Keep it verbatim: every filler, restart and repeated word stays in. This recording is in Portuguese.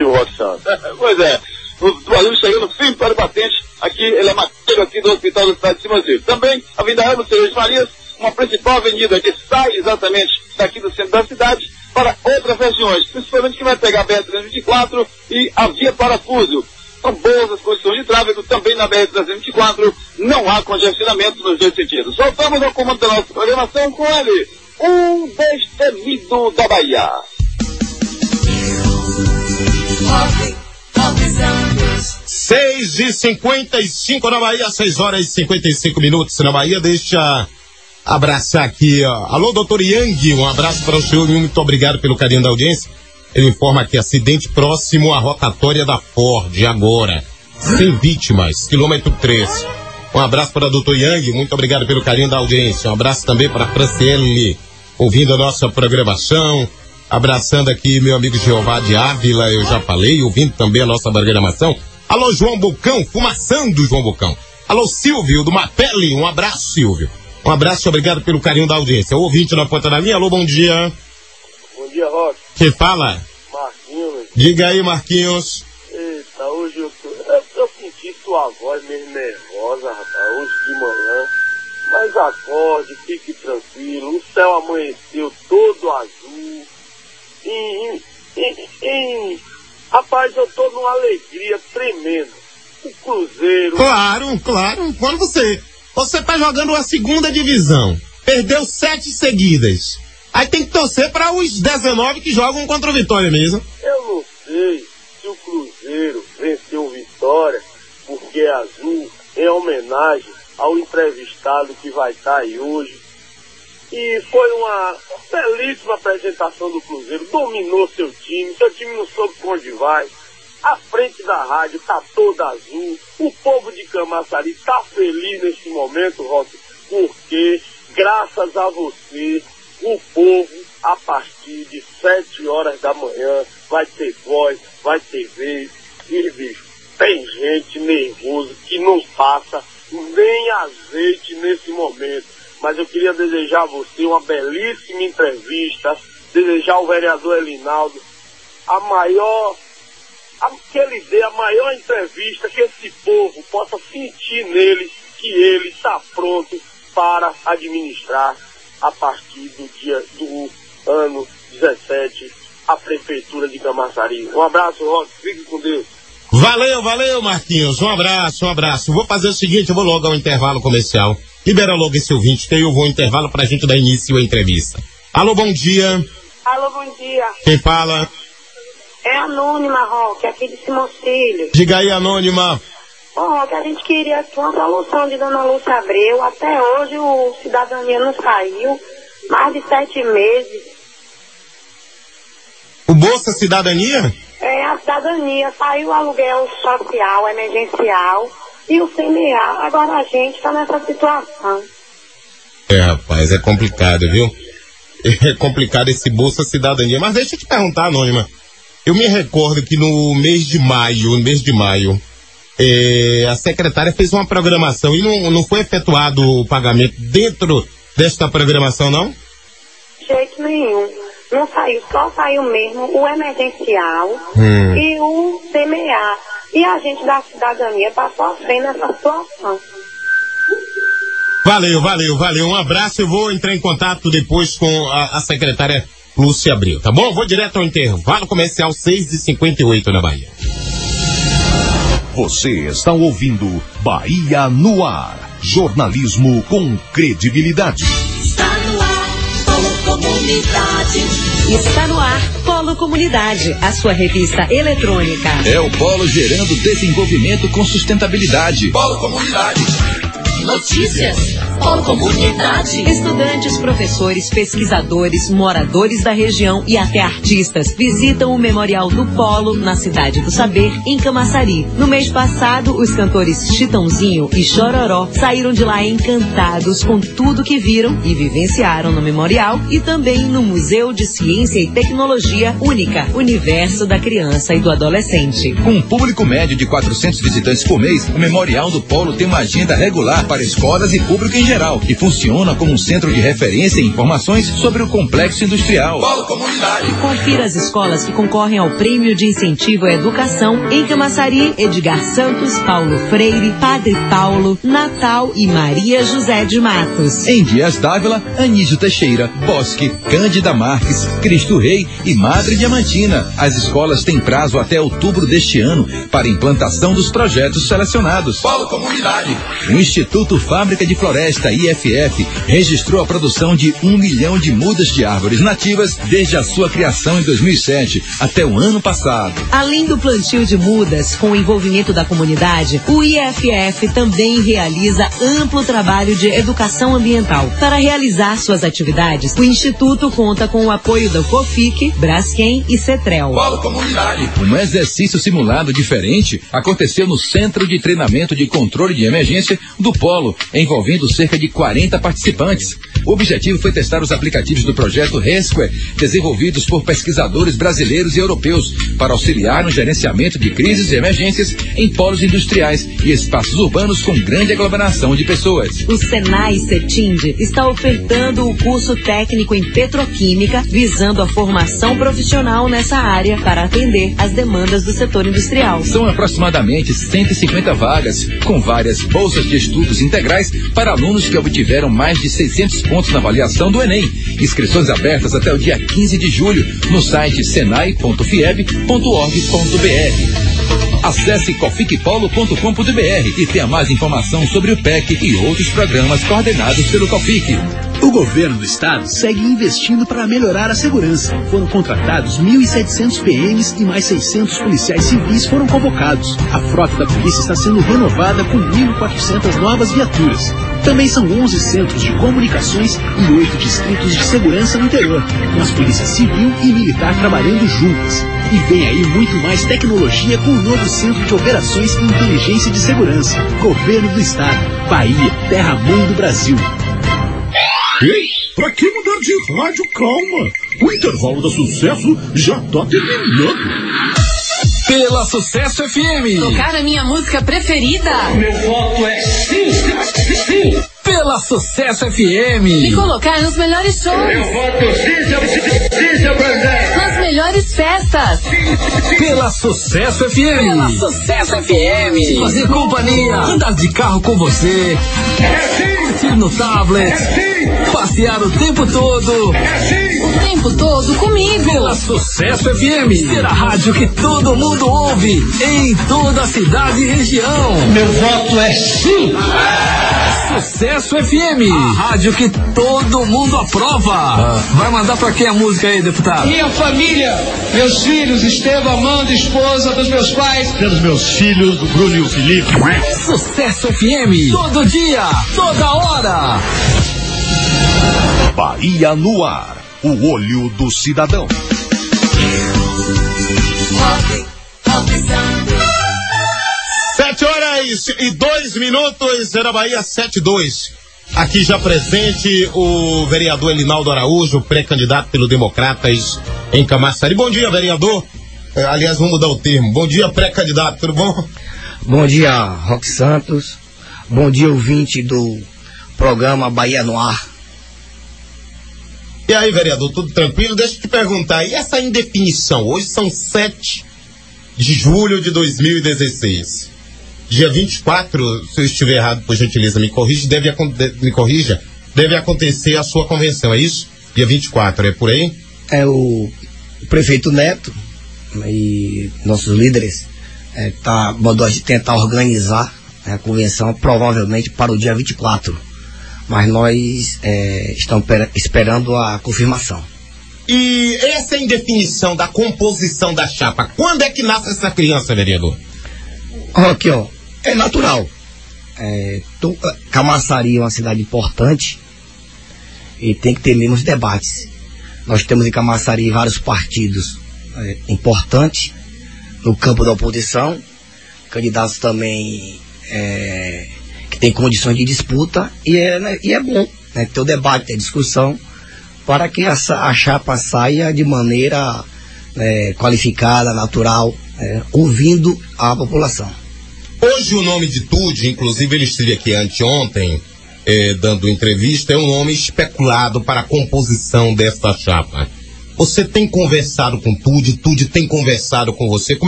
viu, Roque Santos? Pois é, o Brasil chegando firme para o batente, aqui, ele é mateiro aqui do Hospital da cidade de Simãozinho. Também, a Avenida Ramos Cerejo Marias, uma principal avenida que sai exatamente daqui do centro da cidade para outras regiões, principalmente que vai pegar a B R trezentos e vinte e quatro e a Via Parafuso. São boas as condições de tráfego também na B R trezentos e vinte e quatro, não há congestionamento nos dois sentidos. Voltamos ao comando da nossa programação com ele, um destemido da Bahia. seis e cinquenta e cinco na Bahia, seis horas e cinquenta e cinco minutos na Bahia. Deixa abraçar aqui, ó. Alô, doutor Yang, um abraço para o senhor e muito obrigado pelo carinho da audiência. Ele informa aqui, acidente próximo à rotatória da Ford, agora, sem vítimas, quilômetro três. Um abraço para o doutor Yang, muito obrigado pelo carinho da audiência. Um abraço também para a Franciele, ouvindo a nossa programação. Abraçando aqui meu amigo Jeová de Ávila, eu já falei, ouvindo também a nossa programação. Alô, João Bocão, fumaçando João Bocão. Alô, Silvio, do Mapelli, um abraço, Silvio. Um abraço e obrigado pelo carinho da audiência. O ouvinte na ponta da linha, alô, bom dia. Bom dia, Roque. Quem fala? Marquinhos. Diga aí, Marquinhos. Eita, hoje eu tô... Eu, eu senti sua voz meio nervosa, rapaz, hoje de manhã. Mas acorde, fique tranquilo, o céu amanheceu todo azul. E, e, e, rapaz, eu tô numa alegria tremenda. O Cruzeiro... Claro, claro. Quando você... Você tá jogando a segunda divisão. Perdeu sete seguidas. Aí tem que torcer para os dezenove que jogam contra o Vitória mesmo. Eu não sei se o Cruzeiro venceu o Vitória porque é azul, em homenagem ao entrevistado que vai estar aí hoje. E foi uma belíssima apresentação do Cruzeiro. Dominou seu time, seu time não soube pra onde vai. A frente da rádio tá toda azul. O povo de Camaçari tá feliz nesse momento, Roque, porque, graças a você, o povo, a partir de sete horas da manhã, vai ter voz, vai ter vez. E, bicho, tem gente nervosa que não passa nem azeite nesse momento. Mas eu queria desejar a você uma belíssima entrevista, desejar ao vereador Elinaldo a maior, a, que ele dê a maior entrevista, que esse povo possa sentir nele que ele está pronto para administrar a partir do dia do ano dezessete a Prefeitura de Camaçari. Um abraço, Roque, fique com Deus. Valeu, valeu, Marquinhos, um abraço, um abraço. Vou fazer o seguinte, eu vou logo ao intervalo comercial. Libera logo esse ouvinte, que aí eu vou ao intervalo pra gente dar início à entrevista. Alô, bom dia. Alô, bom dia. Quem fala? É Anônima, Roque, aqui de Simões. Diga aí, Anônima. Ô, Roque, a gente queria uma solução de Dona Lúcia Abreu. Até hoje o Cidadania não saiu. Mais de sete meses. O Bolsa Cidadania? É, a cidadania. Saiu o aluguel social, emergencial. E o C M A, agora a gente está nessa situação. É, rapaz, é complicado, viu? É complicado esse Bolsa Cidadania. Mas deixa eu te perguntar, Anônima. Eu me recordo que no mês de maio, no mês de maio, é, a secretária fez uma programação e não, não foi efetuado o pagamento dentro desta programação, não? De jeito nenhum. Não saiu, só saiu mesmo o emergencial hum. e o C M A. E a gente da cidadania está sofrendo essa situação. Valeu, valeu, valeu. Um abraço. Eu vou entrar em contato depois com a, a secretária Lúcia Abreu, tá bom? Vou direto ao intervalo comercial, seis e cinquenta e oito na Bahia. Você está ouvindo Bahia no Ar. Jornalismo com credibilidade. Está no ar, Polo Comunidade. Está no ar, Polo Comunidade, a sua revista eletrônica. É o Polo gerando desenvolvimento com sustentabilidade. Polo Comunidade. Notícias. Polo Comunidade. Estudantes, professores, pesquisadores, moradores da região e até artistas visitam o Memorial do Polo na Cidade do Saber, em Camaçari. No mês passado, os cantores Chitãozinho e Chororó saíram de lá encantados com tudo que viram e vivenciaram no Memorial e também no Museu de Ciência e Tecnologia Única, Universo da Criança e do Adolescente. Com um público médio de quatrocentos visitantes por mês, o Memorial do Polo tem uma agenda regular para escolas e público em geral e funciona como um centro de referência e informações sobre o complexo industrial. Polo Comunidade. Confira as escolas que concorrem ao Prêmio de Incentivo à Educação em Camaçari, Edgar Santos, Paulo Freire, Padre Paulo, Natal e Maria José de Matos. Em Dias d'Ávila, Anísio Teixeira, Bosque, Cândida Marques, Cristo Rei e Madre Diamantina. As escolas têm prazo até outubro deste ano para implantação dos projetos selecionados. Polo Comunidade. O Instituto Fábrica de Floresta, I F F, registrou a produção de um milhão de mudas de árvores nativas desde a sua criação em dois mil e sete até o ano passado. Além do plantio de mudas, com o envolvimento da comunidade, o I F F também realiza amplo trabalho de educação ambiental. Para realizar suas atividades, o Instituto conta com o apoio da COFIC, Braskem e CETREL. Polo Comunidade. Um exercício simulado diferente aconteceu no Centro de Treinamento de Controle de Emergência do Polo, envolvendo cerca de quarenta participantes. O objetivo foi testar os aplicativos do projeto Rescue, desenvolvidos por pesquisadores brasileiros e europeus, para auxiliar no gerenciamento de crises e emergências em polos industriais e espaços urbanos com grande aglomeração de pessoas. O Senai CETIND está ofertando o curso técnico em petroquímica, visando a formação profissional nessa área para atender às demandas do setor industrial. São aproximadamente cento e cinquenta vagas, com várias bolsas de estudos integrais para alunos que obtiveram mais de seiscentos pontos na avaliação do Enem. Inscrições abertas até o dia quinze de julho no site senai ponto fieb ponto org ponto br. Acesse cofic polo ponto com ponto br e tenha mais informação sobre o P E C e outros programas coordenados pelo COFIC. O governo do estado segue investindo para melhorar a segurança. Foram contratados mil e setecentos P Ms e mais seiscentos policiais civis foram convocados. A frota da polícia está sendo renovada com mil e quatrocentas novas viaturas. Também são onze centros de comunicações e oito distritos de segurança no interior, com as polícias civil e militar trabalhando juntas. E vem aí muito mais tecnologia com o novo Centro de Operações e Inteligência de Segurança. Governo do Estado. Bahia, terra-mãe do Brasil. Ei, pra que mudar de rádio? Calma. O intervalo da Sucesso já tá terminando. Pela Sucesso F M. Tocar a minha música preferida. Meu voto é sim, sim, sim. Pela Sucesso F M. Me colocar nos melhores shows. Meu voto sim, sim, sim, seu presidente. Nas melhores festas. Pela Sucesso F M. Pela Sucesso F M. Fazer companhia. Andar de carro com você. É sim. Curtir no tablet. É sim. Passear o tempo todo. É sim. O tempo todo comigo. Pela Sucesso F M. Ser a rádio que todo mundo ouve em toda a cidade e região. Meu voto é sim. Sucesso F M, a rádio que todo mundo aprova. Ah. Vai mandar pra quem a música aí, deputado? Minha família, meus filhos, Estevam, Amanda, esposa dos meus pais. Pelos meus filhos, o Bruno e o Felipe. Sucesso F M, todo dia, toda hora. Bahia no ar, o olho do cidadão. Sete horas e dois minutos, era Bahia sete e dois. Aqui já presente o vereador Elinaldo Araújo, pré-candidato pelo Democratas em Camaçari. Bom dia, vereador. É, aliás, vamos mudar o termo. Bom dia, pré-candidato, tudo bom? Bom dia, Roque Santos. Bom dia, ouvinte do programa Bahia no Ar. E aí, vereador, tudo tranquilo? Deixa eu te perguntar, e essa indefinição? Hoje são sete de julho de dois mil e dezesseis. Dia vinte e quatro, se eu estiver errado, por gentileza, me corrija, deve, me corrija, deve acontecer a sua convenção, é isso? Dia vinte e quatro, é por aí? É o, o prefeito Neto e nossos líderes é, tá, mandou a gente tentar organizar, né, a convenção provavelmente para o dia vinte e quatro. Mas nós é, estamos esperando a confirmação. E essa indefinição da composição da chapa, quando é que nasce essa criança, vereador? Aqui, ó, é natural. É, tu, Camaçari é uma cidade importante e tem que ter menos debates. Nós temos em Camaçari vários partidos é, importantes no campo da oposição, candidatos também é, que têm condições de disputa, e é, né, e é bom, né, ter o debate, ter discussão, para que a, a chapa saia de maneira é, qualificada, natural, é, ouvindo a população. Ô, Hoje o nome de Tude, inclusive ele esteve aqui anteontem, eh, dando entrevista, é um nome especulado para a composição desta chapa. Você tem conversado com Tude, Tude tem conversado com você? Como